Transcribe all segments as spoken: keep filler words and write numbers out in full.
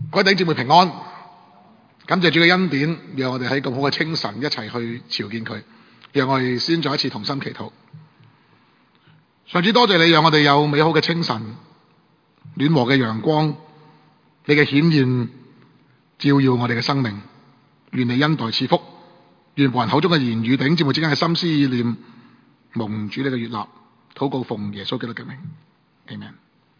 各位弟兄姊妹平安，感謝主嘅恩典，讓我哋喺咁好嘅清晨一齊去朝見佢。讓我哋先再一次同心祈禱。上主，多謝你讓我哋有美好嘅清晨，暖和嘅陽光，你嘅顯現照耀我哋嘅生命。願你恩待賜福，願僕人口中嘅言語，弟兄姊妹之間嘅心思意念，蒙主你嘅悅納。禱告奉耶穌基督嘅名 ，Amen。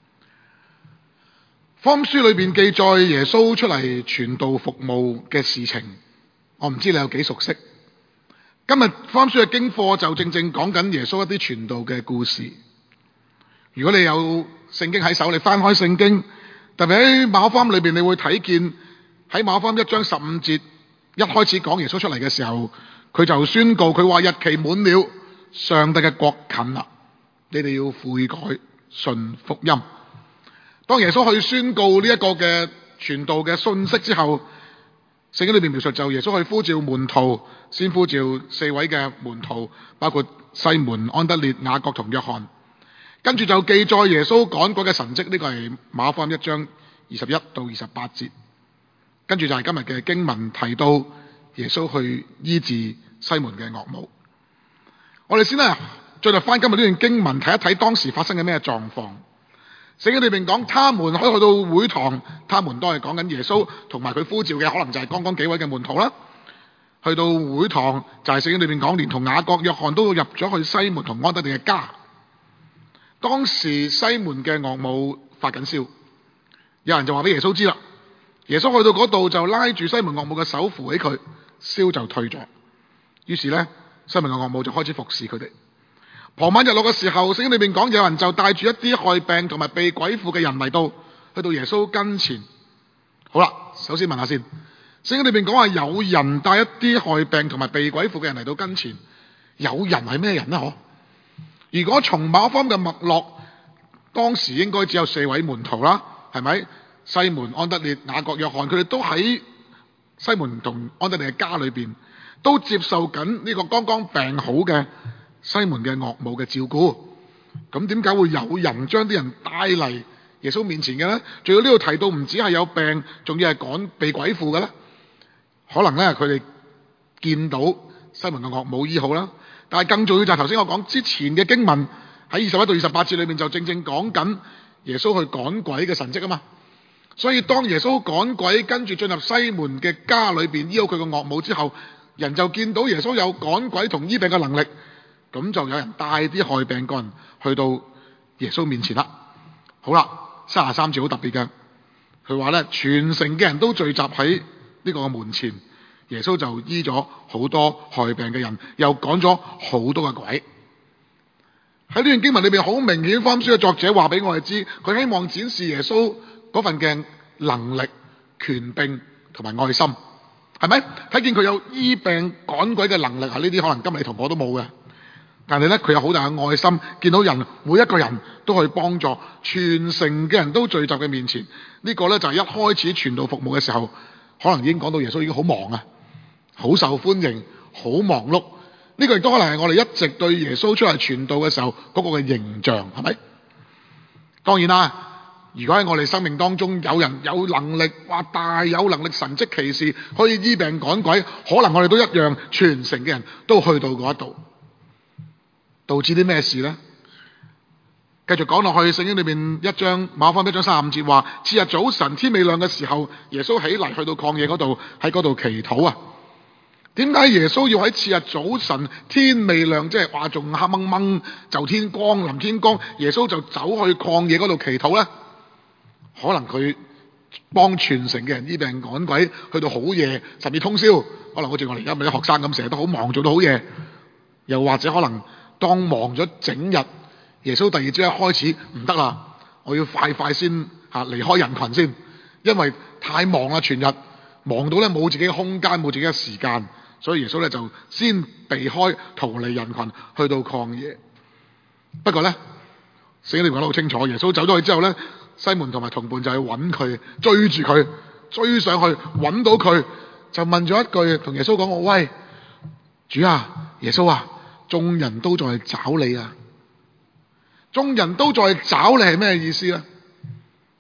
福音書裏邊記載耶穌出嚟傳道服務嘅事情，我唔知你有幾熟悉。今日福音書嘅經課就正正講緊耶穌一啲傳道嘅故事。如果你有聖經喺手，你翻開聖經，特別喺馬可福音裏邊，你會睇見喺馬可福音一章十五節一開始講耶穌出嚟嘅時候，佢就宣告佢話日期滿了，上帝嘅國近啦，你哋要悔改信福音。當耶穌去宣告呢一個嘅傳道嘅信息之後，聖經裏面描述就耶穌去呼召門徒，先呼召四位嘅門徒，包括西門、安德烈、雅各同約翰。跟住就記載耶穌趕鬼嘅神蹟，呢、這個係馬可福音一章二十一到二十八節。跟住就係今日嘅經文提到耶穌去醫治西門嘅岳母。我哋先咧進入翻今日呢段經文，睇一睇當時發生嘅咩狀況。聖經裏面講，他們可以去到會堂，他們都係講緊耶穌同埋佢呼召嘅，可能就係剛剛幾位嘅門徒啦。去到會堂就係聖經裏面講，連同雅各、約翰都入咗去西門同安德烈嘅家。當時西門嘅岳母發緊燒，有人就話俾耶穌知啦。耶穌去到嗰度就拉住西門岳母嘅手扶起佢，燒就退咗。於是呢，西門嘅岳母就開始服侍佢哋。傍晚日落嘅時候，聖經裏面講，有人就帶住一啲害病同埋被鬼附嘅人嚟到，去到耶穌跟前。好啦，首先問下先，聖經裏面講話有人帶一啲害病同埋被鬼附嘅人嚟到跟前，有人係咩人呢？嗬？如果從馬可福音嘅脈絡，當時應該只有四位門徒啦，係咪？西門、安德烈、雅各、約翰，佢哋都喺西門同安德烈嘅家裏邊，都接受緊呢個剛剛病好嘅西門嘅岳母嘅照顧。咁點解會有人將啲人帶嚟耶穌面前嘅呢？仲要呢度提到唔止係有病，仲要係趕被鬼附嘅呢？可能呢，佢哋見到西門嘅岳母醫好啦。但係更重要就係頭先我講之前嘅經文喺二十一到二十八節裏面就正正講緊耶穌去趕鬼嘅神蹟啊嘛。所以當耶穌趕鬼跟住進入西門嘅家裏邊醫好佢個岳母之後，人就見到耶穌有趕鬼同醫病嘅能力。咁就有人帶啲害病個人去到耶穌面前啦。好啦，三十三節好特別嘅，佢話咧全城嘅人都聚集喺呢個門前，耶穌就醫咗好多害病嘅人，又趕咗好多嘅鬼。喺呢段經文裏邊，好明顯福音書嘅作者話俾我哋知，佢希望展示耶穌嗰份嘅能力、權柄同埋愛心，係咪？睇見佢有醫病趕鬼嘅能力，係呢啲可能今日你同我都冇嘅。但係咧，佢有好大嘅愛心，見到人每一個人都去幫助，全城嘅人都聚集嘅面前。呢個咧就係一開始傳道服務嘅時候，可能已經講到耶穌已經好忙啊，好受歡迎，好忙碌。呢個亦都可能係我哋一直對耶穌出嚟傳道嘅時候嗰個嘅形象，係咪？當然啦，如果喺我哋生命當中有人有能力，話大有能力神蹟奇事可以醫病趕鬼，可能我哋都一樣，全城嘅人都去到嗰一度。導致啲咩事呢？繼續講落去，聖經裏面一章馬可福音一章三十五節話：次日早晨天未亮嘅時候，耶穌起嚟去到曠野嗰度，喺嗰度祈禱啊。點解耶穌要喺次日早晨天未亮，即係話仲黑掹掹就天光臨天光，耶穌就走去曠野嗰度祈禱呢？可能佢幫全城嘅人醫病趕鬼，去到好夜甚至通宵，可能好似我哋而家咪啲學生咁，成日都好忙，做到好夜。又或者可能當忙咗整日，耶穌第二朝一開始唔得啦，我要快快先嚇離開人群先，因為太忙啦，全日忙到咧冇自己嘅空間，冇自己嘅時間，所以耶穌咧就先避開逃離人群，去到曠野。不過咧，聖經裏講得好清楚，耶穌走咗去之後咧，西門同埋同伴就去揾佢，追住佢，追上去揾到佢，就問咗一句，同耶穌講：我喂，主啊，耶穌啊！眾人都在找你啊！眾人都在找你係咩意思呢？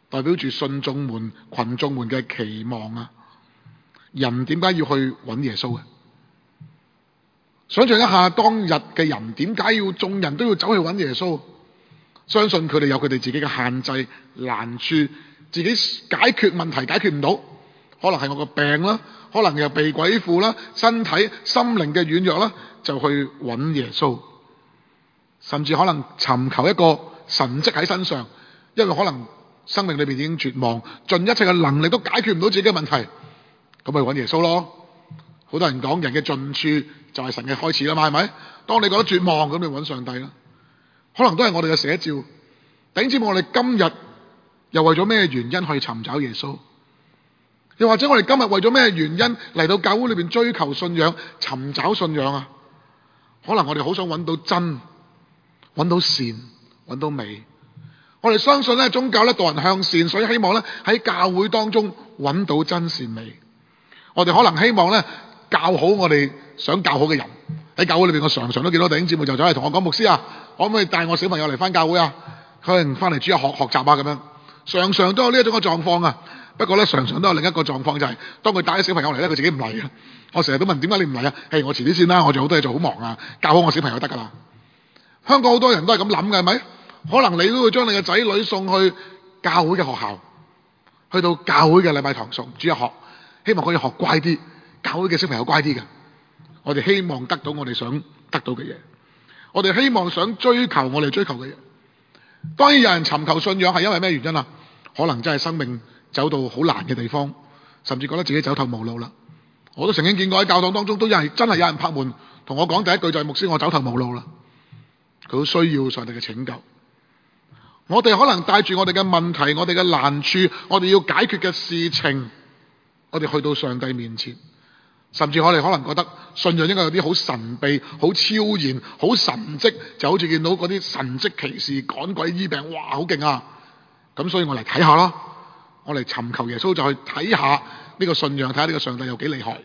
代表住信眾們、群眾們嘅期望啊！人點解要去揾耶穌啊？想象一下當日嘅人點解要眾人都要走去揾耶穌？相信佢哋有佢哋自己嘅限制、難處，自己解決問題解決唔到，可能係我個病啦，可能又被鬼附啦，身體心靈嘅軟弱啦，就去揾耶穌，甚至可能尋求一個神蹟喺身上，因為可能生命裏邊已經絕望，盡一切嘅能力都解決唔到自己嘅問題，咁咪揾耶穌咯。好多人講人嘅盡處就係神嘅開始啦嘛，係咪？當你覺得絕望，咁你揾上帝啦。可能都係我哋嘅寫照。弟兄姊妹，我哋今日又為咗咩原因去尋找耶穌？又或者我哋今日為咗咩原因嚟到教會裏邊追求信仰、尋找信仰啊？可能我哋好想揾到真、揾到善、揾到美。我哋相信咧，宗教咧導人向善，所以希望咧喺教會當中揾到真善美。我哋可能希望咧教好我哋想教好嘅人。喺教會裏邊，我常常都見到弟兄姊妹就走嚟同我講：牧師啊，可唔可以帶我小朋友嚟翻教會啊？佢可能翻嚟主日學學習啊咁樣。常常都有呢一種嘅狀況啊。不過咧，常常都有另一個狀況，就係當佢帶啲小朋友嚟咧，佢自己唔嚟啊。我成日都問：點解你唔嚟啊？誒，我遲啲先啦，我仲有好多嘢做，好忙啊，教好我小朋友得噶啦。香港好多人都係咁諗嘅，係咪？可能你都會將你嘅仔女送去教會嘅學校，去到教會嘅禮拜堂送主日學，希望可以學乖啲，教會嘅小朋友乖啲嘅。我哋希望得到我哋想得到嘅嘢，我哋希望想追求我哋追求嘅嘢。當然有人尋求信仰係因為咩原因啊？可能真係生命走到好難嘅地方，甚至覺得自己走投無路啦。我都曾經見過喺教堂當中都有人真係有人拍門同我講第一句就係：牧師，我走投無路啦。佢好需要上帝嘅拯救。我哋可能帶住我哋嘅問題、我哋嘅難處、我哋要解決嘅事情，我哋去到上帝面前。甚至我哋可能覺得信仰應該有啲好神秘、好超然、好神蹟，就好似見到嗰啲神蹟奇事、趕鬼醫病，哇，好勁啊！咁所以我嚟睇下咯，我嚟尋求耶穌，就去睇下呢個信仰，睇下呢個上帝有幾厲害。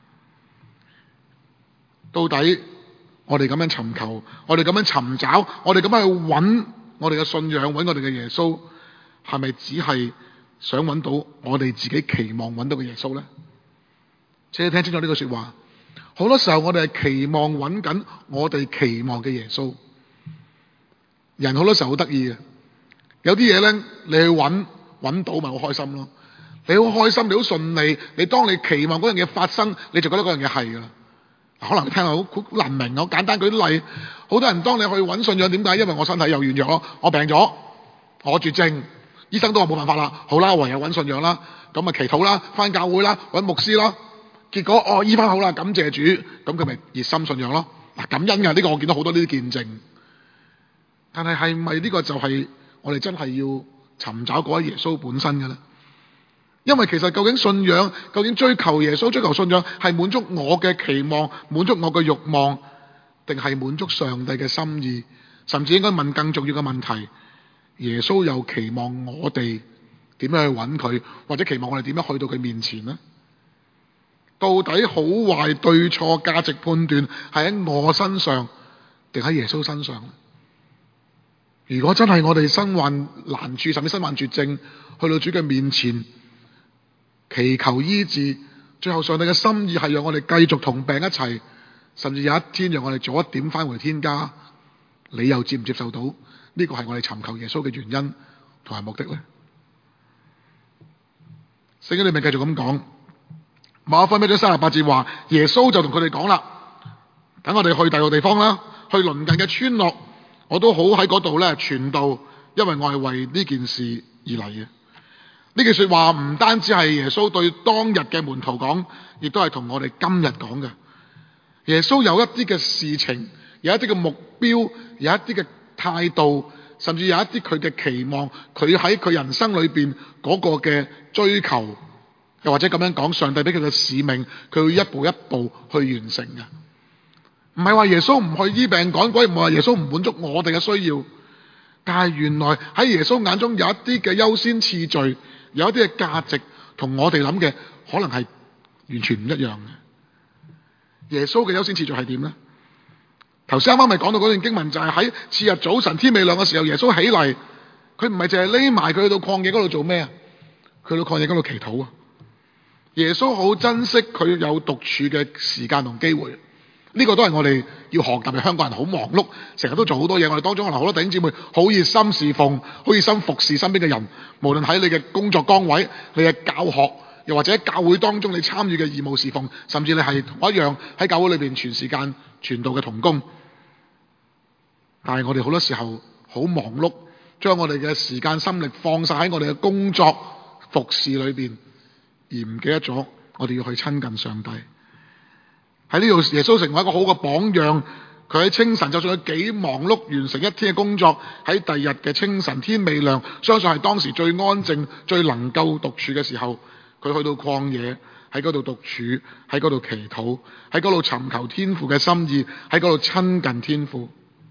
到底我哋咁樣尋求，我哋咁樣尋找，我哋咁樣去揾我哋嘅信仰，揾我哋嘅耶穌，係咪只係想揾到我哋自己期望揾到嘅耶穌呢？請你聽清楚呢個說話。好多時候我哋係期望揾緊我哋期望嘅耶穌。人好多時候好得意嘅，有啲嘢咧，你去揾揾到咪好開心咯。你好開心，你好順利，你當你期望嗰樣嘢發生，你就覺得嗰樣嘢係噶啦。可能你聽下好好難明，我簡單舉啲例。好多人當你去揾信仰，點解？因為我身體又軟弱，我病咗，我絕症，醫生都話冇辦法啦。好啦，唯有揾信仰啦，咁咪祈禱啦，翻教會啦，揾牧師啦。結果哦，醫翻好啦，感謝主，咁佢咪熱心信仰咯。嗱，感恩噶，呢個我見到好多呢啲見證。但係係咪呢個就係我哋真係要尋找嗰位耶穌本身嘅咧？因為其實究竟信仰，究竟追求耶穌、追求信仰係滿足我嘅期望、滿足我嘅慾望，定係滿足上帝嘅心意？甚至應該問更重要嘅問題：耶穌又期望我哋點樣去揾佢，或者期望我哋點樣去到佢面前呢？到底好壞對錯價值判斷係喺我身上定喺耶穌身上？如果真係我哋身患難處，甚至身患絕症，去到主嘅面前祈求醫治，最後上帝嘅心意係讓我哋繼續同病一齊，甚至有一天讓我哋早一點返回天家，你又接唔接受到？呢個係我哋尋求耶穌嘅原因同埋目的呢？聖經裏面繼續咁講。馬可福音一章三十八節話，耶穌就同佢哋講啦：等我哋去第二個地方啦，去鄰近嘅村落，我都好喺嗰度咧傳道，因為我係為呢件事而嚟嘅。呢句說話唔單止係耶穌對當日嘅門徒講，亦都係同我哋今日講嘅。耶穌有一啲嘅事情，有一啲嘅目標，有一啲嘅態度，甚至有一啲佢嘅期望，佢喺佢人生裏邊嗰個嘅追求。又或者咁樣講，上帝俾佢嘅使命，佢會一步一步去完成嘅。唔係話耶穌唔去醫病趕鬼，唔係話耶穌唔滿足我哋嘅需要。但係原來喺耶穌眼中有一啲嘅優先次序，有一啲嘅價值，同我哋諗嘅可能係完全唔一樣嘅。耶穌嘅優先次序係點呢？頭先啱啱咪講到嗰段經文，就係喺次日早晨天未亮嘅時候，耶穌起嚟， 佢唔係淨係匿埋，佢去到曠野嗰度做咩啊？佢去到曠野嗰度祈禱啊！耶穌好珍惜佢有獨處嘅時間同機會，呢個都係我哋要學，特別香港人好忙碌，成日都做好多嘢。我哋當中可能好多弟兄姊妹好熱心侍奉，好熱心服侍身邊嘅人，無論喺你嘅工作崗位、你嘅教學，又或者喺教會當中你參與嘅義務侍奉，甚至你係同我一樣喺教會裏邊全時間傳道嘅同工。但係我哋好多時候好忙碌，將我哋嘅時間心力放晒喺我哋嘅工作服侍裏邊，而唔記得咗我哋要去親近上帝。喺呢度耶穌成為一個好嘅榜樣，佢喺清晨就算佢幾忙碌，完成一天嘅工作，喺第二日嘅清晨天未亮，相信係當時最安靜、最能夠獨處嘅時候，佢去到曠野喺嗰度獨處，喺嗰度祈禱，喺嗰度尋求天父嘅心意，喺嗰度親近天父。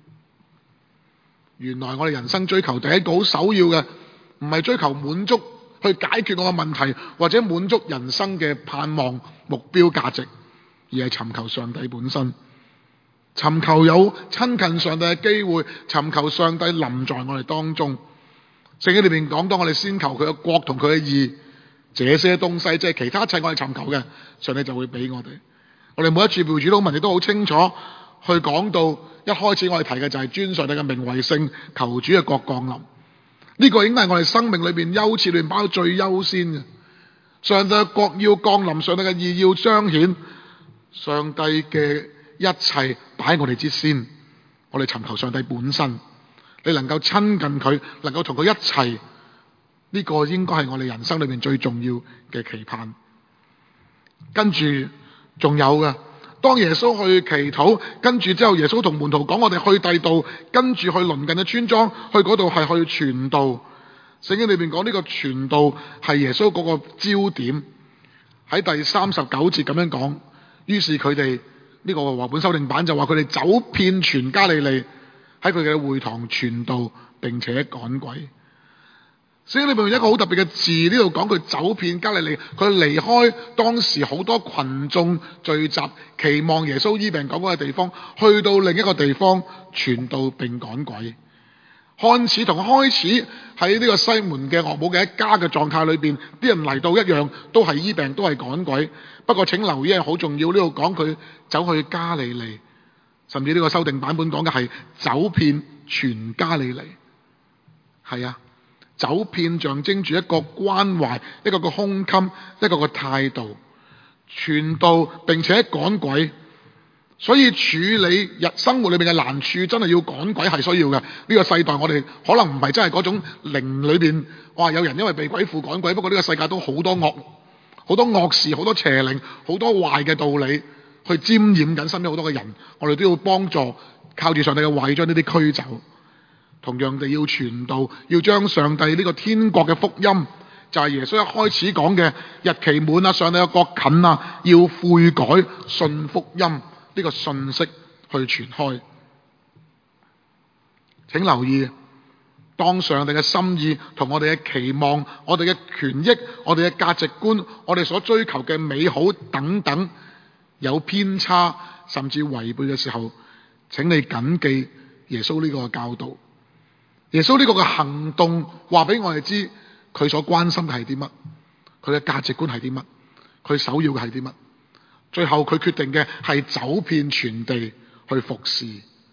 原來我哋人生追求第一個好首要嘅，唔係追求滿足去解決我嘅問題，或者滿足人生嘅盼望、目標、價值，而係尋求上帝本身，尋求有親近上帝嘅機會，尋求上帝臨在我哋當中。聖經裏面講到，我哋先求佢嘅國同佢嘅義，這些東西即係其他一切我哋尋求嘅，上帝就會俾我哋。我哋每一次背主禱文亦都好清楚去講到，一開始我哋提嘅就係尊上帝嘅名為聖，求主嘅國降臨。呢個應該係我哋生命裏邊優次裏面擺到最優先嘅。上帝嘅國要降臨，上帝嘅義要彰顯，上帝嘅一切擺喺我哋之先。我哋尋求上帝本身，你能夠親近佢，能夠同佢一齊，呢個應該係我哋人生裏面最重要嘅期盼。跟住仲有嘅，當耶穌去祈禱，跟住之後耶穌同門徒講，我哋去第度，跟住去鄰近嘅村莊，去嗰度係去傳道。聖經裏邊講呢個傳道係耶穌嗰個焦點，喺第三十九節咁樣講。於是佢哋呢個和合本修訂版就話佢哋走遍全加利利，喺佢嘅會堂傳道並且趕鬼。聖經裏邊有一個好特別嘅字，呢度講佢走遍加利利，佢離開當時好多群眾聚集期望耶穌醫病講嗰個地方，去到另一個地方傳道並趕鬼。看似同開始喺呢個西門嘅岳母嘅一家嘅狀態裏邊，啲人嚟到一樣，都係醫病，都係趕鬼。不過請留意係好重要，呢度講佢走去加利利，甚至呢個修訂版本講嘅係走遍全加利利。係啊，走遍象徵住一個關懷，一個個胸襟，一個個態度，傳道並且趕鬼。所以處理日生活裏面嘅難處，真係要趕鬼係需要嘅。呢個世代我哋可能唔係真係嗰種靈裏邊，哇有人因為被鬼附趕鬼，不過呢個世界都好多惡好多惡事，好多邪靈，好多壞嘅道理去沾染緊身邊好多嘅人，我哋都要幫助，靠住上帝嘅話將呢啲驅走。同樣地要傳道，要將上帝呢個天國嘅福音，就係耶穌一開始講嘅日期滿啊，上帝嘅國近啊，要悔改信福音呢個信息去傳開。請留意，當上帝嘅心意同我哋嘅期望、我哋嘅權益、我哋嘅價值觀、我哋所追求嘅美好等等有偏差甚至違背嘅時候，請你謹記耶穌呢個教導。耶穌呢個嘅行動話俾我哋知，佢所關心嘅係啲乜，佢嘅價值觀係啲乜，佢首要嘅係啲乜。最後佢決定嘅係走遍全地去服侍。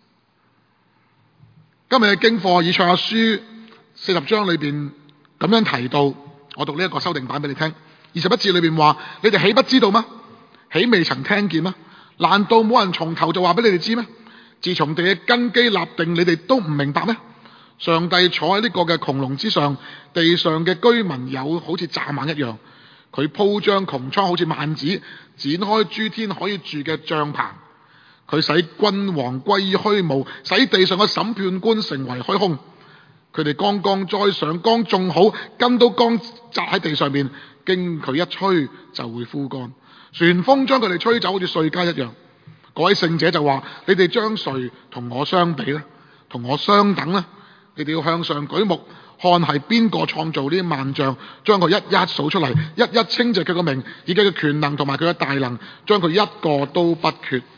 今日嘅經課以賽亞書四十章裏邊咁樣提到，我讀呢一個修訂版俾你聽。二十一節裏邊話：你哋豈不知道嗎？豈未曾聽見嗎？難道冇人從頭就話俾你哋知咩？自從地嘅根基立定，你哋都唔明白咩？上帝坐喺呢個嘅穹隆之上，地上嘅居民有好似蚱蜢一樣。佢鋪張穹蒼好似幔子，展開諸天可以住嘅帳棚。佢使君王歸於虛無，使地上嘅審判官成為虛空。佢哋剛剛栽上，剛種好，根都剛扎喺地上面，經佢一吹就會枯乾。旋風將佢哋吹走，好似碎秸一樣。嗰位聖者就話：你哋將誰同我相比呢？同我相等呢？你哋要向上舉目，看係邊個創造呢啲萬象，將佢一一數出嚟，一一稱謝佢個名，以佢嘅權能同埋佢嘅大能，將佢一個都不缺。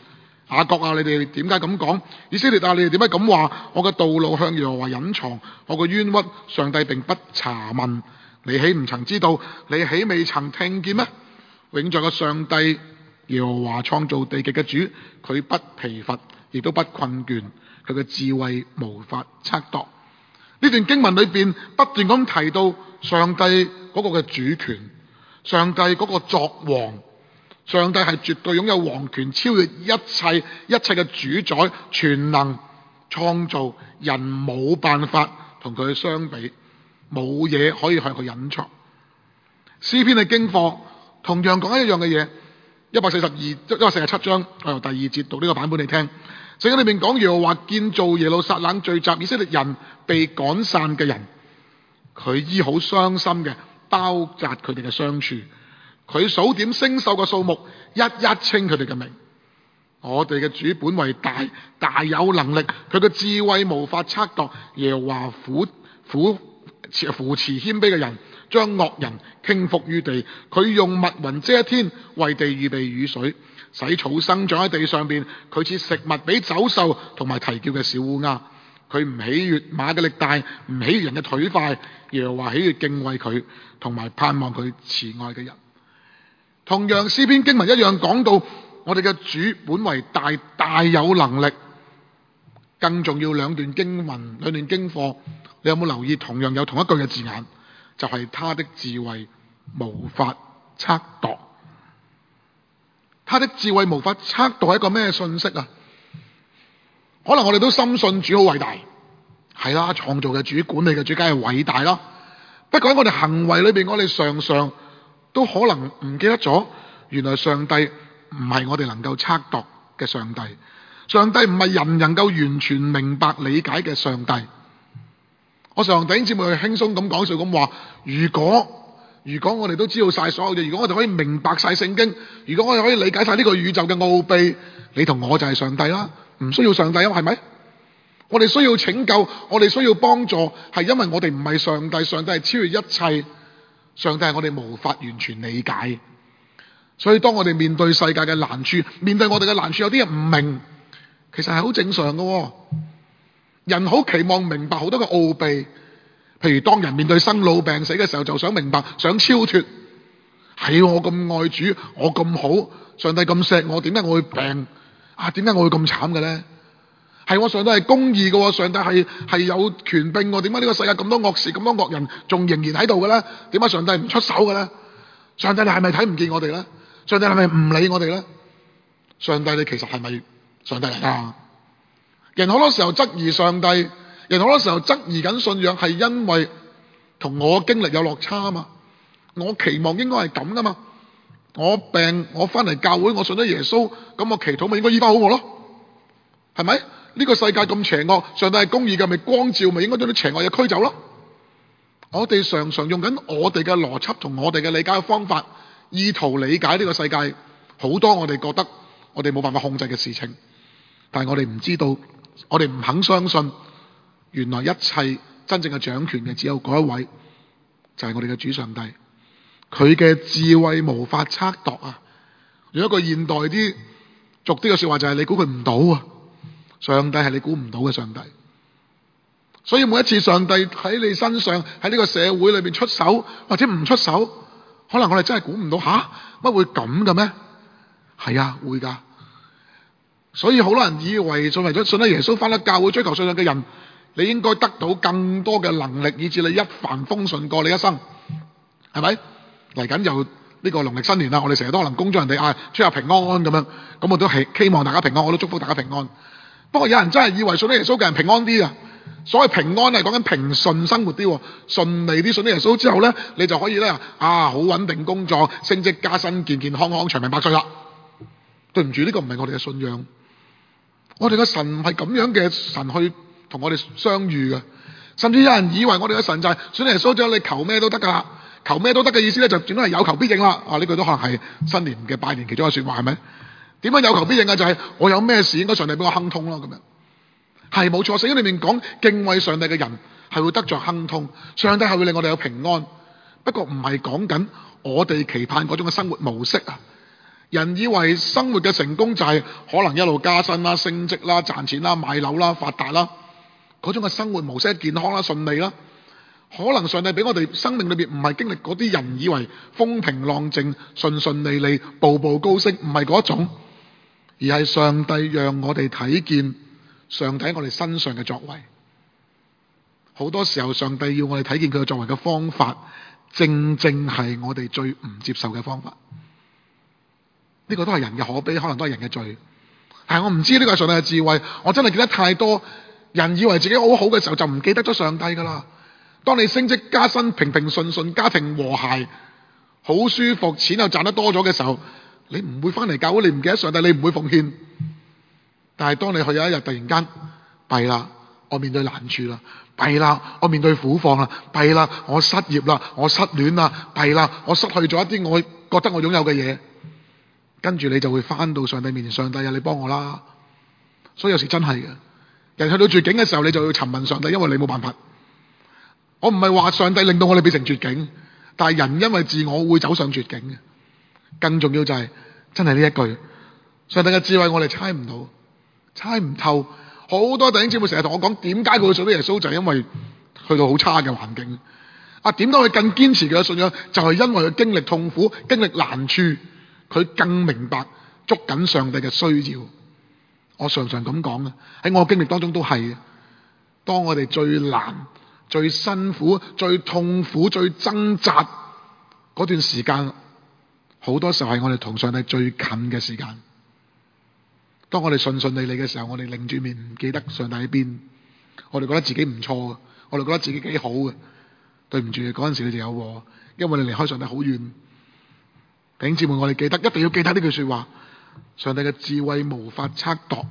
雅各啊，你哋點解咁講？以色列啊，你哋點解咁話？我嘅道路向耶和華隱藏，我嘅冤屈上帝並不查問。你豈唔曾知道？你豈未曾聽見咩？永在嘅上帝耶和華創造地極嘅主，佢不疲乏，亦都不困倦，佢嘅智慧無法測度。呢段經文裏邊不斷咁提到上帝嗰個嘅主權，上帝嗰個作王，上帝係絕對擁有王權，超越一切一切嘅主宰，全能創造，人冇辦法同佢相比，冇嘢可以向佢隱藏。詩篇嘅經課同樣講一樣嘅嘢，一百四十二一百四十七章，我由第二節讀呢個版本你聽。聖經裏面講，耶和華建造耶路撒冷，聚集以色列人被趕散嘅人，佢醫好傷心嘅，包紮佢哋嘅傷處，佢數點星宿嘅數目，一一稱佢哋嘅名。我哋嘅主本為大，大有能力，佢嘅智慧無法測度。耶和華扶扶扶持謙卑嘅人，將惡人傾覆於地。佢用密雲遮天，為地預備雨水，使草生長喺地上邊。佢賜食物俾走獸同埋啼叫嘅小烏鴉。佢唔喜悅馬嘅力大，唔喜悅人嘅腿快。耶和華喜悅敬畏佢同埋盼望佢慈愛嘅人。同樣詩篇經文一樣講到，我哋嘅主本為大，大有能力。更重要兩段經文，兩段經課，你有冇留意？同樣有同一句嘅字眼，就係、是、他的智慧無法測度。他的智慧無法測度係一個咩信息啊？可能我哋都深信主好偉大，係啦，創造嘅主、管理嘅主梗係偉大啦。不過喺我哋行為裏邊，我哋常常都可能唔記得咗，原來上帝唔係我哋能夠測度嘅上帝。上帝唔係人能夠完全明白理解嘅上帝。我常弟兄姊妹去輕鬆咁講笑咁話，如果如果我哋都知道晒所有嘢，如果我哋可以明白晒聖經，如果我哋可以理解晒呢個宇宙嘅奧秘，你同我就係上帝啦，唔需要上帝啊，係咪？我哋需要拯救，我哋需要幫助，係因為我哋唔係上帝，上帝係超越一切，上帝係我哋無法完全理解。所以當我哋面對世界嘅難處，面對我哋嘅難處，有啲人唔明，其實係好正常嘅。人好期望明白好多嘅奧秘，譬如當人面對生老病死嘅時候，就想明白，想超脫。係我咁愛主，我咁好，上帝咁錫我，點解我會病啊？點解我會咁慘嘅咧？係我上帝係公義嘅，上帝係係有權柄嘅，點解呢個世界咁多惡事，咁多惡人仲仍然喺度嘅咧？點解上帝唔出手嘅咧？上帝你係咪睇唔見我哋咧？上帝係咪唔理我哋咧？上帝你其實係咪上帝嚟啊？人好多時候質疑上帝，人好多時候質疑緊信仰，係因為同我經歷有落差啊嘛。我期望應該係咁噶嘛。我病，我翻嚟教會，我信咗耶穌，咁我祈禱咪應該醫翻好我咯？係咪？呢個世界咁邪惡，上帝係公義嘅，咪光照，咪應該將啲邪惡嘢驅走咯？我哋常常用緊我哋嘅邏輯同我哋嘅理解嘅方法，意圖理解呢個世界好多我哋覺得我哋冇辦法控制嘅事情，但係我哋唔知道。我哋唔肯相信，原來一切真正嘅掌權嘅只有嗰一位，就係我哋嘅主上帝。佢嘅智慧無法測度啊！用一個現代啲俗啲嘅說話，就係你估佢唔到啊！上帝係你估唔到嘅上帝。所以每一次上帝喺你身上，喺呢個社會裏邊出手或者唔出手，可能我哋真係估唔到，吓乜會咁嘅咩？係啊，會噶。所以好多人以為作為咗信咗耶穌翻咗教會追求信仰嘅人，你應該得到更多嘅能力，以致你一帆風順過你一生，係咪？嚟緊又呢個農曆新年啦，我哋成日都可能恭祝人哋啊出入平安咁樣，咁我都係希望大家平安，我都祝福大家平安。不過有人真係以為信咗耶穌嘅人平安啲啊，所謂平安係講緊平順生活啲，順利啲。信咗耶穌之後咧，你就可以咧啊好穩定工作，升職加薪，健健康康，長命百歲啦。對唔住，呢個唔係我哋嘅信仰。我哋嘅神唔係咁樣嘅神去同我哋相遇嘅，甚至有人以為我哋嘅神就係信耶穌之後你求咩都得噶啦，求咩都得嘅意思咧就轉咗係有求必應啦。啊，呢句都可能係新年嘅拜年其中一個說話，係咪？點樣有求必應啊？就係、是、我有咩事應該上帝俾我亨通咯，咁樣係冇錯。聖經裏面講敬畏上帝嘅人係會得着亨通，上帝係會令我哋有平安。不過唔係講緊我哋期盼嗰種嘅生活模式啊。 人以為生活嘅成功就係可能一路加薪啦、升職啦、賺錢啦、買樓啦、發達啦，嗰種嘅生活模式健康啦、順利啦。可能上帝俾我哋生命裏邊唔係經歷嗰啲人以為風平浪靜、順順利利、步步高升，唔係嗰種，而係上帝讓我哋睇見上帝喺我哋身上嘅作為。好多時候上帝要我哋睇見佢嘅作為嘅方法，正正係我哋最唔接受嘅方法。呢個都係人嘅可悲，可能都係人嘅罪。但係我唔知呢個係上帝嘅智慧。我真係記得太多人以為自己好好嘅時候，就唔記得咗上帝噶啦。當你升職加薪、平平順順、家庭和諧、好舒服、錢又賺得多咗嘅時候，你唔會翻嚟教會，你唔記得上帝，你唔會奉獻。但係當你去有一日突然間弊啦，我面對難處啦，弊啦，我面對苦況啦，弊啦，我失業啦，我失戀啦，弊啦，我失去咗一啲我覺得我擁有嘅嘢，跟住你就會翻到上帝面前，上帝啊，你幫我啦。所以有時真係嘅，人去到絕境嘅時候，你就要尋問上帝，因為你冇辦法。我唔係話上帝令到我哋變成絕境，但係人因為自我會走上絕境嘅。更重要就係、是、真係呢一句，上帝嘅智慧我哋猜唔到，猜唔透。好多弟兄姊妹成日同我講，點解佢會信到耶穌，就係、是、因為去到好差嘅環境。啊，點解佢更堅持佢嘅信仰，就係、是、因為佢經歷痛苦、經歷難處，佢更明白捉緊上帝嘅需要。我常常咁講嘅，喺我經歷當中都係，當我哋最難、最辛苦、最痛苦、最掙扎嗰段時間，好多時候係我哋同上帝最近嘅時間。當我哋順順利利嘅時候，我哋擰住面唔記得上帝喺邊，我哋覺得自己唔錯嘅，我哋覺得自己幾好嘅。對唔住，嗰陣時你就有禍，因為你離開上帝好遠。弟兄姊妹，我哋記得，一定要記得呢句說話，上帝嘅智慧無法測度。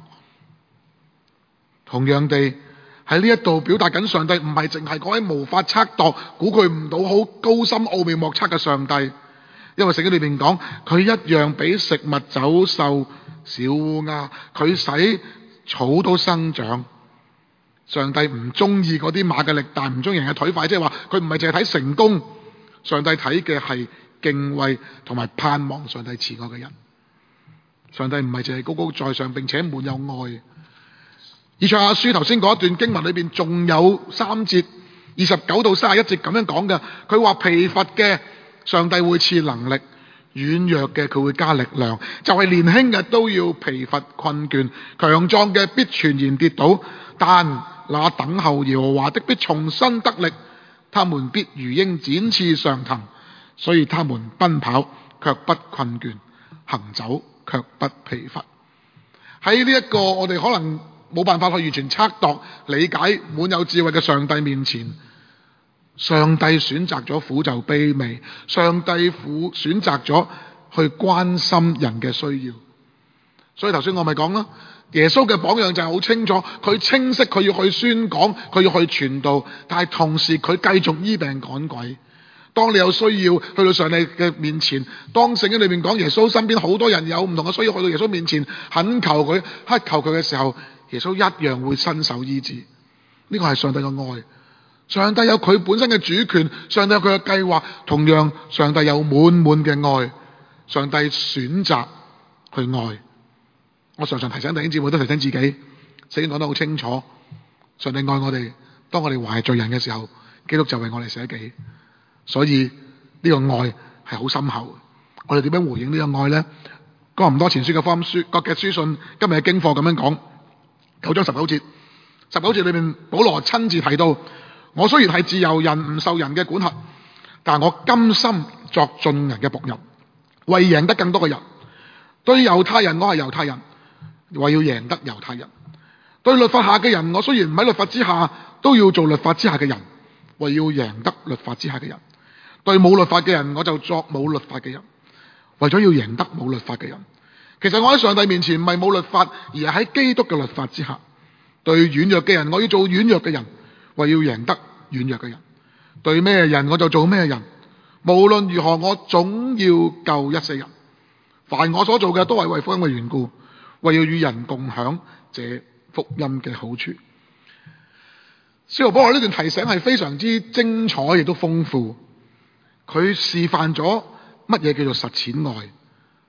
同樣地，喺呢一度表達緊上帝唔係淨係嗰位無法測度、估佢唔到好高深奧妙莫測嘅上帝，因為聖經裏面講佢一樣俾食物走獸小烏鴉，佢使草都生長。上帝唔中意嗰啲馬嘅力大，唔中意人嘅腿快，即係話佢唔係淨係睇成功，上帝睇嘅係敬畏同埋盼望上帝慈愛嘅人。上帝唔係淨係高高在上，並且滿有愛。以賽亞書頭先嗰一段經文裏邊仲有三節，二十九到三十一節咁樣講嘅。佢話疲乏嘅上帝會賜能力，軟弱嘅佢會加力量。就係、是、年輕嘅都要疲乏困倦，強壯嘅必全然跌倒。但那等候耶和華的必重新得力，他們必如鷹展翅上騰，所以他們奔跑卻不困倦，行走卻不疲乏。喺呢一個我哋可能冇辦法去完全測度理解滿有智慧嘅上帝面前，上帝選擇咗苦就卑微，上帝苦選擇咗去關心人嘅需要。所以頭先我咪講啦，耶穌嘅榜樣就係好清楚，佢清晰佢要去宣講，佢要去傳道，但係同時佢繼續醫病趕鬼。當你有需要去到上帝嘅面前，當聖經裏面講耶穌身邊好多人有唔同嘅需要去到耶穌面前懇求佢、乞求佢嘅時候，耶穌一樣會伸手醫治。呢個係上帝嘅愛，上帝有佢本身嘅主權，上帝有佢嘅計劃，同樣上帝有滿滿嘅愛，上帝選擇去愛。我常常提醒弟兄姊妹，都提醒自己，聖經講得好清楚，上帝愛我哋，當我哋懷罪人嘅時候，基督就為我哋捨己。所以呢個愛係好深厚。我哋點樣回應呢個愛呢？哥林多前書嘅福音書各嘅書信，今日嘅經課咁樣講，九章十九節，十九節裏面保羅親自提到，我雖然係自由人，唔受人嘅管轄，但我甘心作眾人嘅僕人，為贏得更多嘅人。對猶太人，我係猶太人，為要贏得猶太人；對律法下嘅人，我雖然唔喺律法之下，都要做律法之下嘅人，為要贏得律法之下嘅人；對冇律法嘅人，我就作冇律法嘅人，為咗要贏得冇律法嘅人。其實我喺上帝面前唔係冇律法，而係喺基督嘅律法之下。對軟弱嘅人，我要做軟弱嘅人，為要贏得軟弱嘅人；對咩人我就做咩人。無論如何，我總要救一些人。凡我所做嘅，都係為福音嘅緣故，為要與人共享這福音嘅好處。使徒保羅呢段提醒係非常之精彩，亦都豐富。佢示範咗乜嘢叫做實踐愛。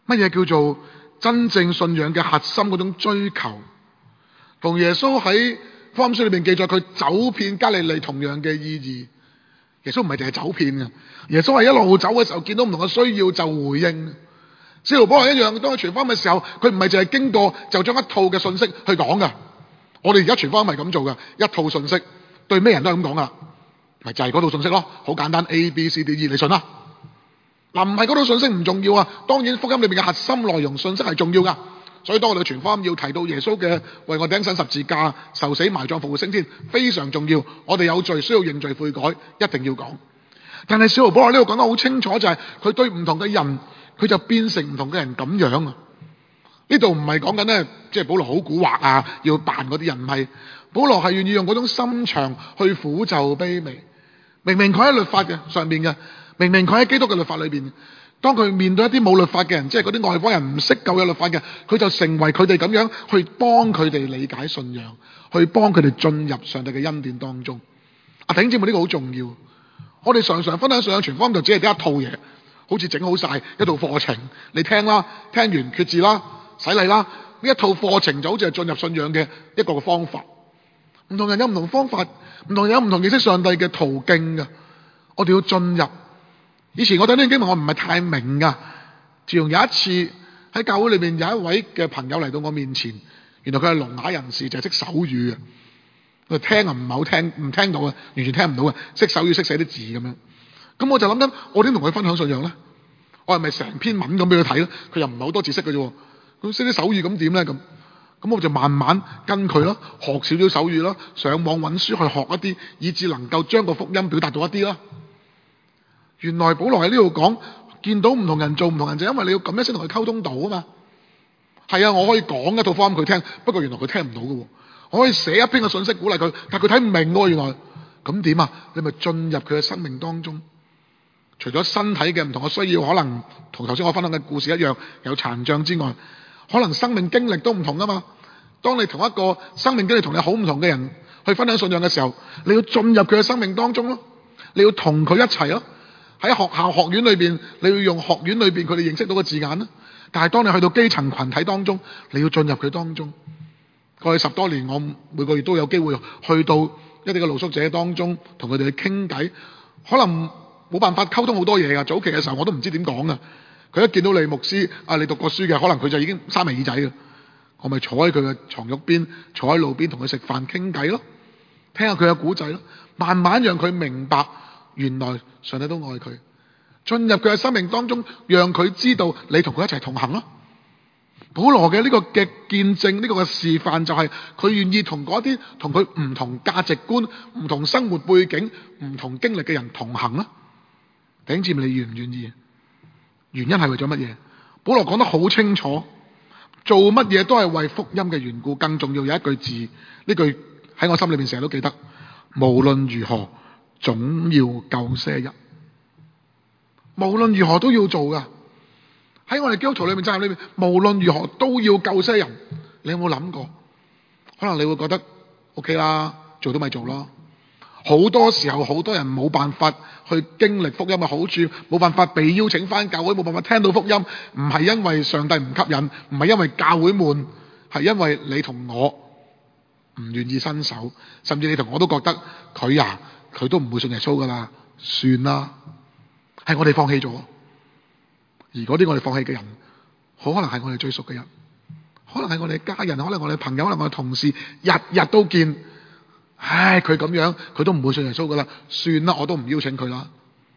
乜嘢叫做真正信仰嘅核心嗰種追求，同耶穌喺福音書裏面記載佢走遍加利利同樣嘅意義。耶穌唔係淨係走遍嘅，耶穌係一路走嘅時候見到唔同嘅需要就回應。使徒保羅一樣，當佢傳福音嘅時候，佢唔係淨係經過就將一套嘅信息去講噶。我哋而家傳福音係咁做噶，一套信息對咩人都係咁講噶，咪就係嗰套信息咯，好簡單 A B C D E， 你信啦。嗱，唔係嗰套信息唔重要啊，當然福音裏面嘅核心內容信息係重要噶。所以當我哋傳福音要提到耶穌嘅為我釘身十字架、受死埋葬復活升天，非常重要。我哋有罪需要認罪悔改，一定要講。但係使徒保羅呢度講得好清楚，就係佢對唔同嘅人，佢就變成唔同嘅人咁樣啊。呢度唔係講緊咧，即係保羅好蠱惑啊，要扮嗰啲人，唔係。保羅係願意用嗰種心腸去俯就卑微。明明佢喺律法嘅上面嘅，明明佢喺基督嘅律法裏邊，當佢面對一啲冇律法嘅人，即係嗰啲外邦人唔識舊約律法嘅，佢就成為佢哋咁樣去幫佢哋理解信仰，去幫佢哋進入上帝嘅恩典當中。啊，弟兄姊妹，呢個好重要。我哋常常分享信仰傳福音就只係得一套嘢，好似整好晒一套課程，你聽啦，聽完決志啦，洗禮啦，呢一套課程就好似係進入信仰嘅一個方法。唔同人有唔同方法，唔同人有唔同認識上帝嘅途徑嘅。我哋要進入。以前我睇呢段經文我唔係太明噶，自從有一次喺教會裏面有一位嘅朋友嚟到我面前，原來佢係聾啞人士，就係識手語嘅。佢聽啊唔係好聽，唔聽到啊，完全聽唔到啊，識手語識寫啲字咁樣。咁我就諗緊，我點同佢分享信仰咧？我係咪成篇文咁俾佢睇咧？佢又唔係好多字識嘅啫，咁識啲手語咁點咧？咁咁我就慢慢跟佢咯，學少少手語咯，上網揾書去學一啲，以至能夠將個福音表達到一啲咯。原來保羅喺呢度講，見到唔同人做唔同人，就因為你要咁樣先同佢溝通到啊嘛。係啊，我可以講一套福音佢聽，不過原來佢聽唔到嘅。我可以寫一篇嘅信息鼓勵佢，但係佢睇唔明喎。原來咁點啊？你咪進入佢嘅生命當中。除咗身體嘅唔同嘅需要，可能同頭先我分享嘅故事一樣有殘障之外，可能生命經歷都唔同啊嘛。當你同一個生命經歷同你好唔同嘅人去分享信仰嘅時候，你要進入佢嘅生命當中咯，你要同佢一齊咯。喺學校學院裏邊，你要用學院裏邊佢哋認識到嘅字眼啦。但係當你去到基層群體當中，你要進入佢當中。過去十多年，我每個月都有機會去到一啲嘅露宿者當中，同佢哋去傾偈。可能冇辦法溝通好多嘢噶。早期嘅時候，我都唔知點講噶。佢一見到你牧師啊，你讀過書嘅，可能佢就已經閂埋耳仔嘅。我咪坐喺佢嘅床褥邊，坐喺路邊同佢食飯傾偈咯，聽下佢嘅古仔咯，慢慢讓佢明白原來上帝都愛佢，進入佢嘅生命當中，讓佢知道你同佢一齊同行咯。保羅嘅呢個嘅見證，呢個嘅示範就係佢願意同嗰啲同佢唔同價值觀、唔同生活背景、唔同經歷嘅人同行啦。弟兄姊妹，你願唔願意？原因係為咗乜嘢？保羅講得好清楚，做乜嘢都係為福音嘅緣故。更重要有一句字，呢句喺我心裏面成日都記得，無論如何總要救些人。無論如何都要做噶。喺我哋基督徒裏面責任裏面，無論如何都要救些人。你有冇諗過？可能你會覺得 OK 啦，做都咪做咯。好多時候好多人冇辦法去經歷福音嘅好處，冇辦法被邀請返教會，冇辦法聽到福音，唔係因為上帝唔吸引，唔係因為教會悶，係因為你同我唔願意伸手，甚至你同我都覺得佢呀，佢都唔會信耶穌噶啦，算啦，係我哋放棄咗。而嗰啲我哋放棄嘅人，好可能係我哋最熟嘅人，可能係我哋家人，可能我哋朋友，可能我哋同事，日日都見。唉，佢咁樣，佢都唔會信耶穌噶啦，算啦，我都唔邀請佢啦。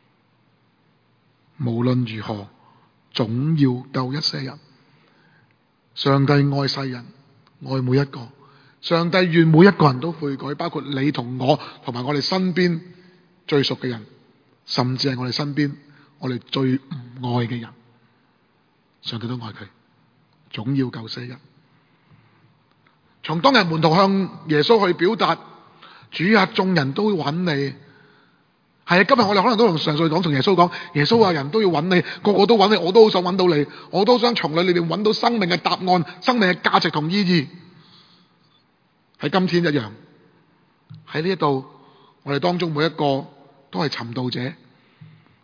無論如何，總要救一些人。上帝愛世人，愛每一個。上帝願每一個人都悔改，包括你同我，同埋我哋身邊最熟嘅人，甚至係我哋身邊我哋最唔愛嘅人。上帝都愛佢，總要救些人。從當日門徒向耶穌去表達，主啊，眾人都揾你。係啊，今日我哋可能都同上述講，同耶穌講，耶穌啊，人都要揾你，個個都揾你，我都好想揾到你，我都想從你裏面揾到生命嘅答案、生命嘅價值同意義。喺今天一樣，喺呢一度，我哋當中每一個都係尋道者，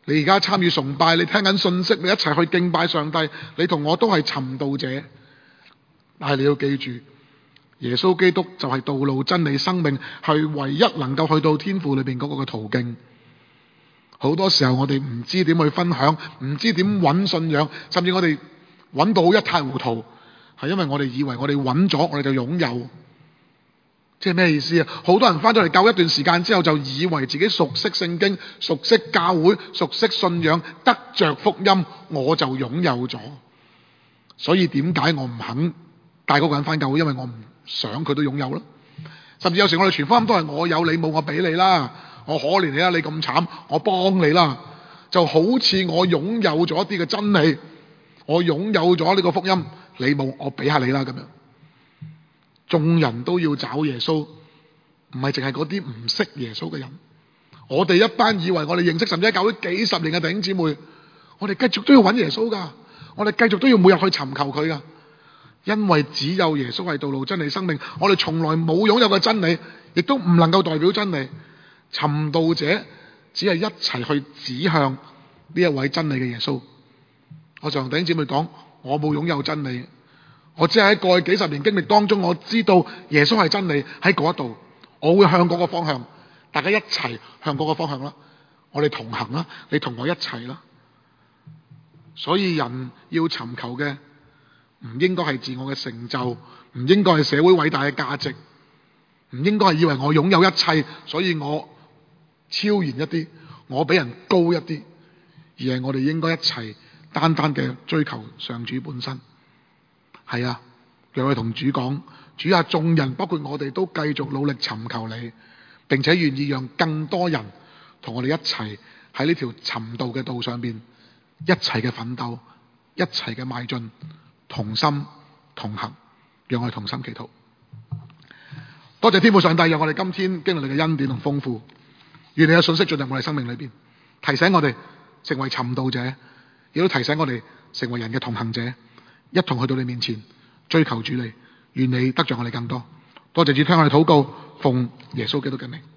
你而家參與崇拜，你聽緊信息，你一齊去敬拜上帝，你同我都係尋道者。但係你要記住，耶穌基督就係道路、真理、生命，係唯一能夠去到天父裏邊嗰個嘅途徑。好多時候我哋唔知點去分享，唔知點揾信仰，甚至我哋揾到一塌糊塗，係因為我哋以為我哋揾咗，我哋就擁有。即係咩意思啊？好多人翻咗嚟教一段時間之後，就以為自己熟悉聖經、熟悉教會、熟悉信仰，得着福音，我就擁有咗。所以點解我唔肯帶嗰個人翻教會？因為我唔想佢都擁有啦。甚至有時我哋傳福音都係我有你冇我俾你啦，我可憐你啦，你咁慘，我幫你啦，就好似我擁有咗一啲嘅真理，我擁有咗呢個福音，你冇我俾下你啦咁樣。眾人都要找耶穌，唔係淨係嗰啲唔識耶穌嘅人。我哋一班以為我哋認識甚至喺教會幾十年嘅弟兄姊妹，我哋繼續都要揾耶穌噶，我哋繼續都要每日去尋求佢噶。因為只有耶穌係道路、真理、生命，我哋從來冇擁有嘅真理，亦都唔能夠代表真理。尋道者只係一齊去指向呢一位真理嘅耶穌。我就同弟兄姊妹講，我冇擁有真理。我只係喺過去幾十年經歷當中，我知道耶穌係真理喺嗰度，我會向嗰個方向，大家一齊向嗰個方向啦，我哋同行啦，你同我一齊啦。所以人要尋求嘅唔應該係自我嘅成就，唔應該係社會偉大嘅價值，唔應該係以為我擁有一切，所以我超然一啲，我比人高一啲，而係我哋應該一齊單單嘅追求上主本身。係啊，讓我哋同主講，主啊，眾人包括我哋都繼續努力尋求你，並且願意讓更多人同我哋一齊喺呢條尋道嘅道上邊一齊嘅奮鬥，一齊嘅邁進，同心同行。讓我哋同心祈禱。多謝天父上帝，讓我哋今天經歷你嘅恩典同豐富。願你嘅信息進入我哋生命裏邊，提醒我哋成為尋道者，亦都提醒我哋成為人嘅同行者，一同去到你面前追求主你，願你得着我哋更多。多謝主聽我哋禱告，奉耶穌基督嘅名。